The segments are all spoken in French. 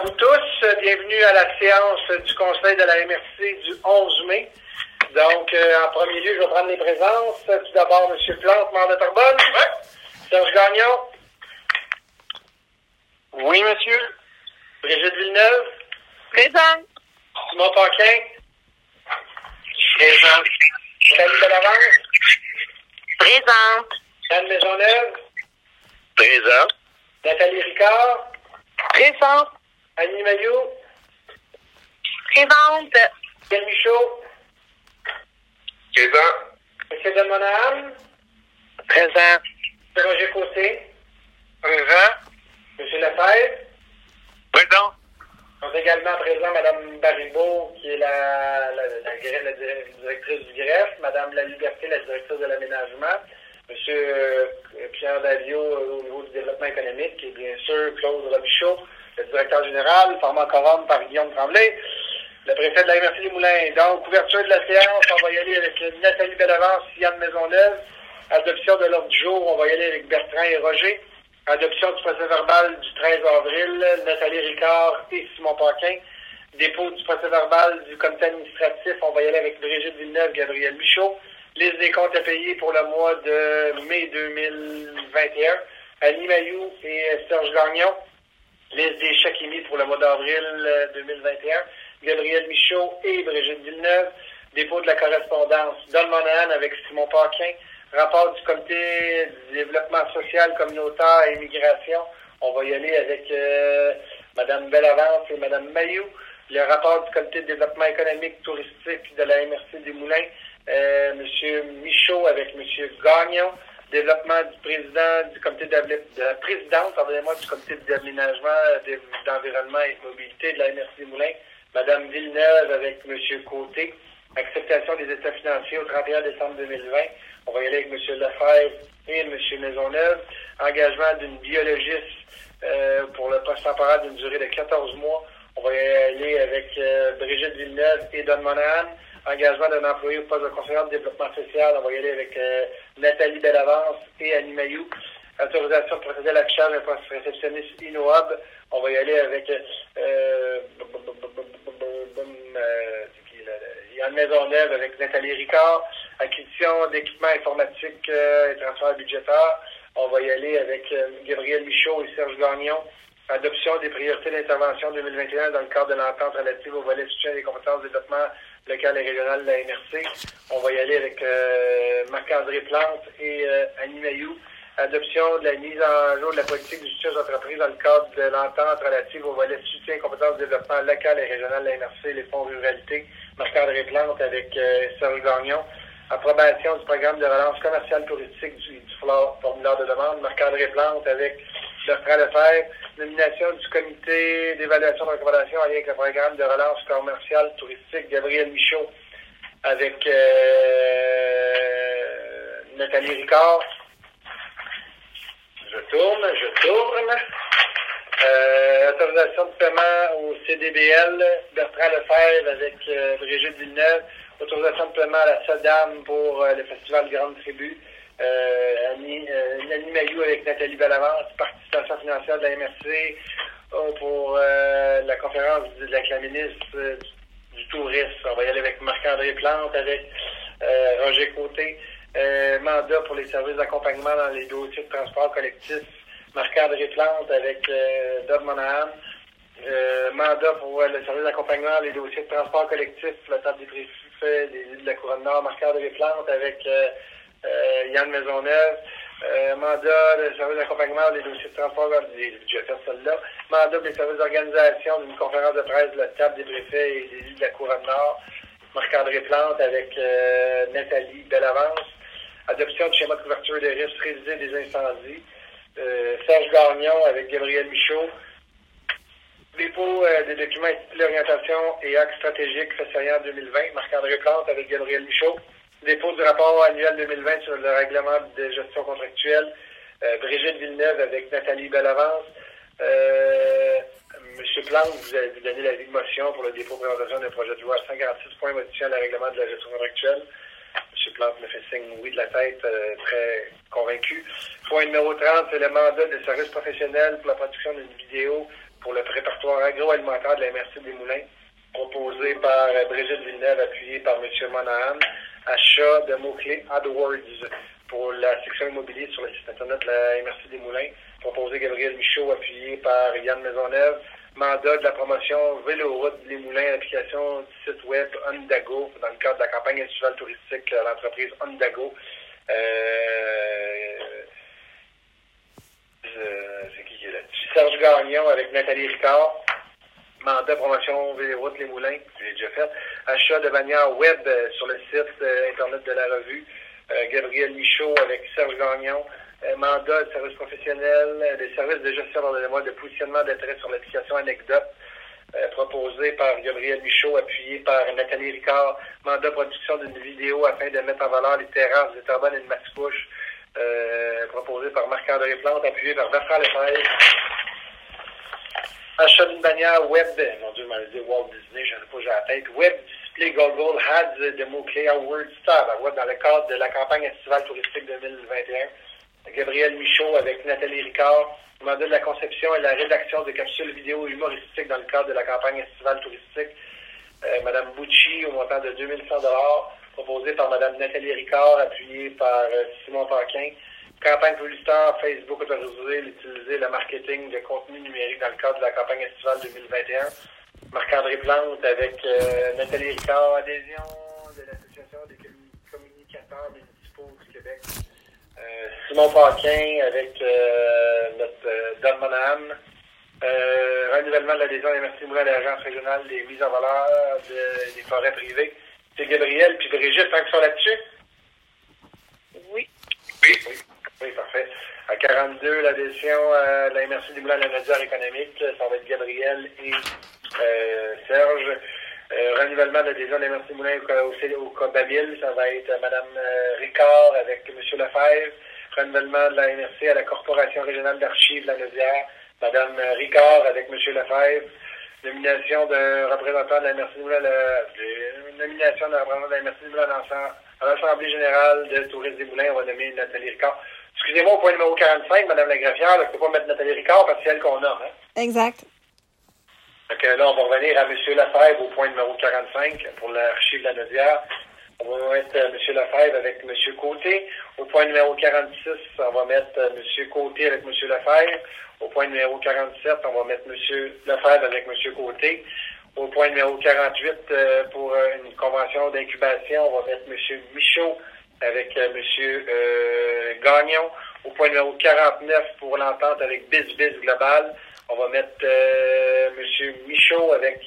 vous tous. Bienvenue à la séance du Conseil de la MRC du 11 mai. Donc, en premier lieu, je vais prendre les présences. Tout d'abord, M. Plante, maire de Terrebonne. Ouais. Serge Gagnon. Oui, monsieur. Brigitte Villeneuve. Présent. Simon Paquin. Présent. Nathalie Bellavance. Présente. Anne Maisonneuve. Présent. Nathalie Ricard. Présente. Annie Mailloux. Présente. Yann Michaud. Présent. M. Don Monahan. Présent. M. Roger Côté. Présent. M. Lefebvre. Présent. On a également présent Mme Baribeau, qui est la directrice du greffe, Mme La Liberté, la directrice de l'aménagement, M. Pierre Davio au niveau du développement économique, et bien sûr Claude Robichaud, le directeur général, pharmacorum par Guillaume Tremblay, le préfet de la MRC des Moulins. Donc, couverture de la séance, on va y aller avec Nathalie Bellavance, Yann Maisonneuve. Adoption de l'ordre du jour, on va y aller avec Bertrand et Roger. Adoption du procès-verbal du 13 avril, Nathalie Ricard et Simon Paquin. Dépôt du procès-verbal du comité administratif, on va y aller avec Brigitte Villeneuve, Gabriel Michaud. Liste des comptes à payer pour le mois de mai 2021, Annie Mailloux et Serge Gagnon. Liste des chèques émis pour le mois d'avril 2021, Gabriel Michaud et Brigitte Villeneuve. Dépôt de la correspondance, Don Monahan avec Simon Paquin. Rapport du comité du développement social, communautaire et immigration. On va y aller avec Mme Bellavance et Mme Mailloux. Le rapport du comité de développement économique touristique de la MRC des Moulins, M. Michaud avec M. Gagnon. Développement du président du comité de la présidente, pardonnez-moi, du comité d'aménagement, d'environnement et de mobilité de la MRC des Moulins, Mme Villeneuve avec M. Côté. Acceptation des états financiers au 31 décembre 2020. On va y aller avec M. Lefebvre et M. Maisonneuve. Engagement d'une biologiste pour le poste temporaire d'une durée de 14 mois. On va y aller avec Brigitte Villeneuve et Don Monahan. Engagement d'un employé au poste de conseillère de développement social. On va y aller avec Nathalie Bellavance et Annie Mailloux. Autorisation de procéder à l'affichage d'un poste réceptionniste INOHUB. On va y aller avec Yann Maisonneuve avec Nathalie Ricard. Acquisition d'équipements informatiques et transfert budgétaire. On va y aller avec Gabriel Michaud et Serge Gagnon. Adoption des priorités d'intervention 2021 dans le cadre de l'entente relative au volet soutien des compétences de développement local et régional de la MRC. On va y aller avec Marc-André Plante et Annie Mailloux. Adoption de la mise en jour de la politique du soutien aux entreprises dans le cadre de l'entente relative au volet soutien et compétences de développement local et régional de la MRC, les fonds ruralité. Marc-André Plante avec Serge Gagnon. Approbation du programme de relance commerciale touristique du formulaire de demande. Marc-André Plante avec Bertrand Lefebvre. Nomination du comité d'évaluation de recommandation en lien avec le programme de relance commerciale touristique. Gabriel Michaud avec Nathalie Ricard. Je tourne. Autorisation de paiement au CDBL. Bertrand Lefebvre avec Brigitte Villeneuve. Autorisation de paiement à la SODAM pour le Festival Grande Tribu. Annie Mailloux avec Nathalie Bellavance. Participation financière de la MRC pour la conférence avec la ministre du Tourisme. On va y aller avec Marc-André Plante, avec Roger Côté. Mandat pour les services d'accompagnement dans les dossiers de transport collectif. Marc-André Plante avec Don Monahan. Mandat pour le service d'accompagnement dans les dossiers de transport collectif, la table des préfets des îles de la Couronne-Nord. Marc-André Plante avec Yann Maisonneuve. Mandat de service d'accompagnement dans les dossiers de transport, j'ai fait celle-là. Mandat pour les services d'organisation d'une conférence de presse de la table des préfets et des îles de la Couronne-Nord. Marc-André Plante avec Nathalie Bellavance. Adoption du schéma de couverture des risques révisé des incendies. Serge Gagnon avec Gabriel Michaud. Dépôt des documents intitulés Orientation et actes stratégiques FESAIAN 2020. Marc-André Plante avec Gabriel Michaud. Dépôt du rapport annuel 2020 sur le règlement de gestion contractuelle. Brigitte Villeneuve avec Nathalie Bellavance. M. Plante, vous avez donné l'avis de motion pour le dépôt de présentation d'un projet de loi à 146 points modifiant le règlement de la gestion contractuelle. M. Plante me fait signe oui de la tête, très convaincu. Point numéro 30, c'est le mandat de service professionnel pour la production d'une vidéo pour le répertoire agroalimentaire de la MRC des Moulins, proposé par Brigitte Villeneuve, appuyé par M. Monahan. Achat de mots-clés AdWords pour la section immobilier sur le site internet de la MRC des Moulins, proposé Gabriel Michaud, appuyé par Yann Maisonneuve. Mandat de la promotion Véloroute Les Moulins, l'application du site web Ondago, dans le cadre de la campagne estivale touristique à l'entreprise Ondago. C'est qui est là-dessus? Serge Gagnon avec Nathalie Ricard. Mandat promotion Véloroute Les Moulins, je l'ai déjà fait. Achat de bannières web sur le site internet de la revue. Gabriel Michaud avec Serge Gagnon. Mandat de service professionnel, des services de gestion de positionnement d'intérêt sur l'application Anecdote, proposé par Gabriel Michaud, appuyé par Nathalie Ricard. Mandat de production d'une vidéo afin de mettre en valeur les terrasses de Terrebonne et de Mascouche, proposé par Marc-André Plante, appuyé par Bertrand Lefebvre. Achat d'une bannière web, mon Dieu, m'avait dit Walt Disney, je ne sais pas, j'ai la tête. Web display Google Ads de mots-clés AdWords Star, dans le cadre de la campagne estivale touristique 2021. Gabriel Michaud avec Nathalie Ricard. Mandat de la conception et la rédaction de capsules vidéo humoristiques dans le cadre de la campagne estivale touristique. Madame Bucci au montant de 2100 $, proposé par Madame Nathalie Ricard, appuyée par Simon Paquin. Campagne publicitaire Facebook autorisée d'utiliser le marketing de contenu numérique dans le cadre de la campagne estivale 2021. Marc-André Plante avec Nathalie Ricard, adhésion de l'Association des communicateurs municipaux du Québec. Simon Paquin avec notre Don Monahan. Renouvellement de l'adhésion à la MRC des Moulins de l'Agence régionale des mises en valeur des forêts privées. C'est Gabriel puis Brigitte, tant qu'ils sont là-dessus? Oui. Oui, parfait. À 42, l'adhésion à la MRC des Moulins de la Nadière économique, ça va être Gabriel et Serge. Renouvellement de l'adhésion de la MRC des Moulins au Cobamil, ça va être Mme Ricard avec M. Lefebvre. Renouvellement de la MRC à la Corporation régionale d'archives de la Nadière, Mme Ricard avec M. Lefebvre. Nomination d'un représentant de la MRC des Moulins, nomination d'un représentant de la MRC des Moulins à l'Assemblée générale de tourisme des Moulins, on va nommer Nathalie Ricard. Excusez-moi, au point numéro 45, Mme Lagraffière, je ne peux pas mettre Nathalie Ricard parce que c'est elle qu'on nomme. Hein? Exact. Donc là, on va revenir à M. Lefebvre au point numéro 45 pour l'archive de la Nadière. On va mettre M. Lefebvre avec M. Côté. Au point numéro 46, on va mettre M. Côté avec M. Lefebvre. Au point numéro 47, on va mettre M. Lefebvre avec M. Côté. Au point numéro 48, pour une convention d'incubation, on va mettre M. Michaud avec M. Gagnon. Au point numéro 49, pour l'entente avec BizBiz Global, on va mettre M. Michaud avec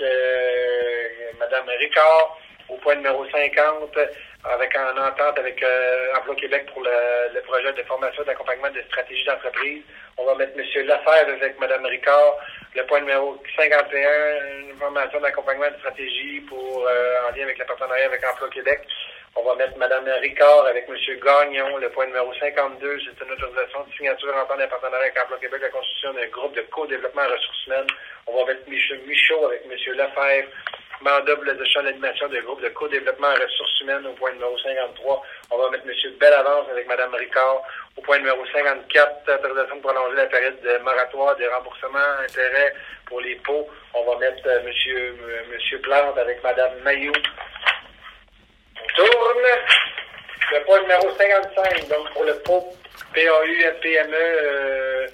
Mme Ricard. Au point numéro 50, avec en entente avec Emploi Québec pour le projet de formation et d'accompagnement de stratégie d'entreprise. On va mettre M. Lefebvre avec Mme Ricard. Le point numéro 51, une formation d'accompagnement de stratégie pour en lien avec le partenariat avec Emploi Québec. On va mettre Mme Ricard avec M. Gagnon. Le point numéro 52, c'est une autorisation de signature en temps d'un partenariat avec Emploi Québec, la constitution d'un groupe de co-développement en ressources humaines. On va mettre M. Michaud avec M. Lefebvre. Mandat pour l'adoption de l'animation d'un groupe de co-développement en ressources humaines au point numéro 53. On va mettre M. Bellavance avec Mme Ricard. Au point numéro 54, autorisation de prolonger la période de moratoire des remboursements intérêts pour les pots. On va mettre M. Plante avec Mme Mailloux. On tourne. Le point numéro 55, donc pour le pot PAU PME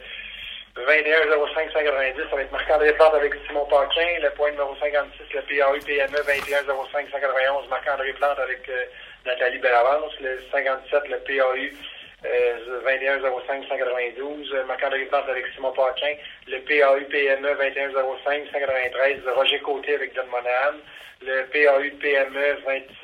21,05,190, ça va être Marc-André Plante avec Simon Paquin. Le point numéro 56, le PAU PME 21,05,191, Marc-André Plante avec Nathalie Bellavance. Le 57, le PAU 21,05,192, Marc-André Plante avec Simon Paquin. Le PAU PME 21,05,193, Roger Côté avec Don Monahan. Le PAU PME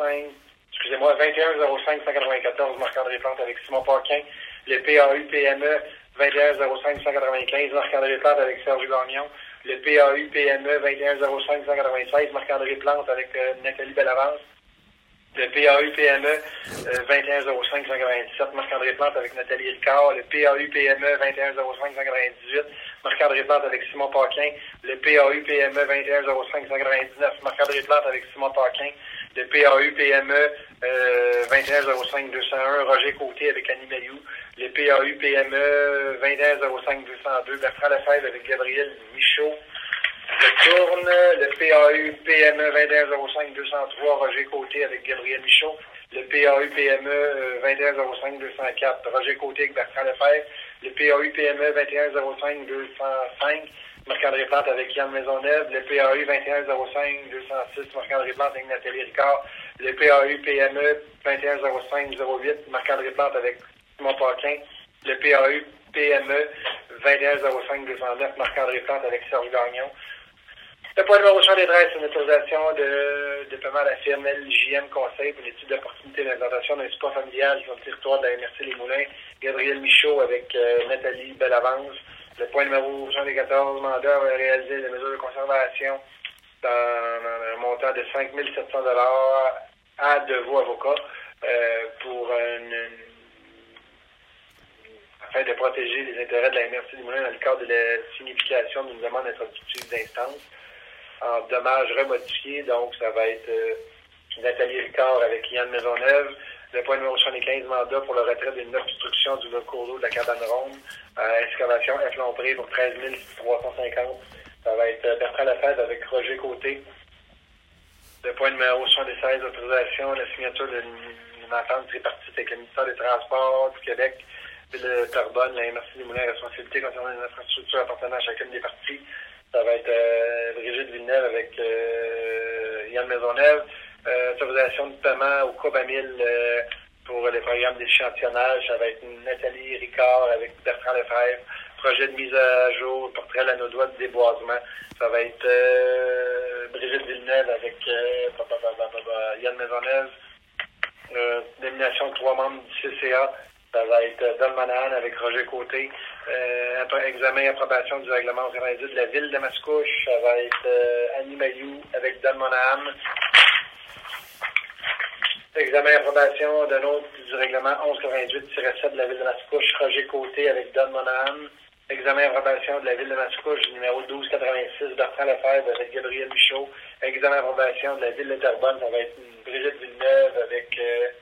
21,05,194, Marc-André Plante avec Simon Paquin. Le PAU PME 21,05,195, Marc-André Plante avec Serge Gagnon. Le PAU PME 21,05,196, Marc-André Plante avec Nathalie Bellavance. Le PAU PME 21,05,197, Marc-André Plante avec Nathalie Ricard. Le PAU PME 21,05,198, Marc-André Plante avec Simon Paquin. Le PAU PME 21,05,199, Marc-André Plante avec Simon Paquin. Le PAU PME 21,05,201, Roger Côté avec Annie Mailloux. Le PAU PME 21,05,202, Bertrand Lefebvre avec Gabriel Michaud. Je tourne le PAU PME 2105-203, Roger Côté avec Gabriel Michaud. Le PAU PME 2105-204, Roger Côté avec Bertrand Lefebvre. Le PAU PME 2105-205, Marc-André Plante avec Yann Maisonneuve. Le PAU 2105-206, Marc-André Plante avec Nathalie Ricard. Le PAU PME 2105-08, Marc-André Plante avec Simon Paquin. Le PAU PME 2105-209, Marc-André Plante avec Serge Gagnon. Le point numéro 113, c'est une autorisation de paiement à la firme LJM Conseil pour une étude d'opportunité d'implantation d'un support familial sur le territoire de la MRC Les Moulins. Gabriel Michaud avec Nathalie Bellavance. Le point numéro 114, mandat réaliser des mesures de conservation dans un montant de 5 700 $ à de vos avocats pour afin de protéger les intérêts de la MRC Les Moulins dans le cadre de la signification d'une demande introductive d'instance. En dommages remodifiés, donc ça va être Nathalie Ricard avec Yann Maisonneuve. Le point numéro 75, mandat pour le retrait d'une obstruction du cours d'eau de la cabane ronde. Excavation F. Lompré pour 13 350. Ça va être Bertrand Lefebvre avec Roger Côté. Le point numéro 76, autorisation, la signature d'une entente tripartite avec le ministère des Transports du Québec, de Terrebonne, la MRC Les Moulins, responsabilité concernant les infrastructures appartenant à chacune des parties. Ça va être Brigitte Villeneuve avec Yann Maisonneuve. Autorisation de paiement au Cobamil pour les programmes d'échantillonnage. Ça va être Nathalie Ricard avec Bertrand Lefebvre. Projet de mise à jour, portrait à l'anneau droit de déboisement. Ça va être Brigitte Villeneuve avec Yann Maisonneuve. Nomination de 3 membres du CCA. Ça va être Don Monahan avec Roger Côté. Examen et approbation du règlement organisé de la ville de Mascouche. Ça va être Annie Mayou avec Don Monahan. Examen et approbation d'un autre du règlement 1198-7 de la ville de Mascouche. Roger Côté avec Don Monahan. Examen et approbation de la ville de Mascouche, numéro 1286, Bertrand Lefebvre avec Gabriel Michaud. Examen et approbation de la ville de Terrebonne, ça va être Brigitte Villeneuve avec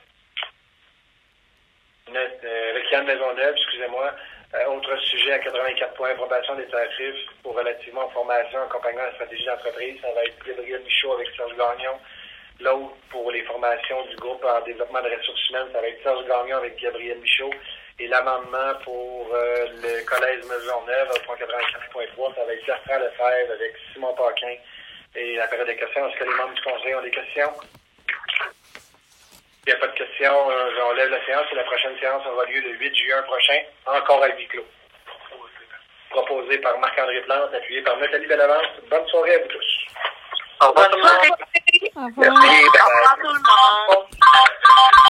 Yann Maisonneuve, excusez-moi. Autre sujet à 84 points, approbation des tarifs pour relativement aux formations, accompagnement à la stratégie d'entreprise. Ça va être Gabriel Michaud avec Serge Gagnon. L'autre pour les formations du groupe en développement de ressources humaines, ça va être Serge Gagnon avec Gabriel Michaud. Et l'amendement pour le Collège Maisonneuve, 84.3, ça va être Bertrand Lefebvre avec Simon Paquin. Et la période des questions, est-ce que les membres du conseil ont des questions? Il n'y a pas de questions, on lève la séance et la prochaine séance aura lieu le 8 juin prochain, encore à huis clos. Proposé par Marc-André Plante, appuyé par Nathalie Bellavance. Bonne soirée à vous tous. Au revoir. Bonne soirée. Au revoir. Merci.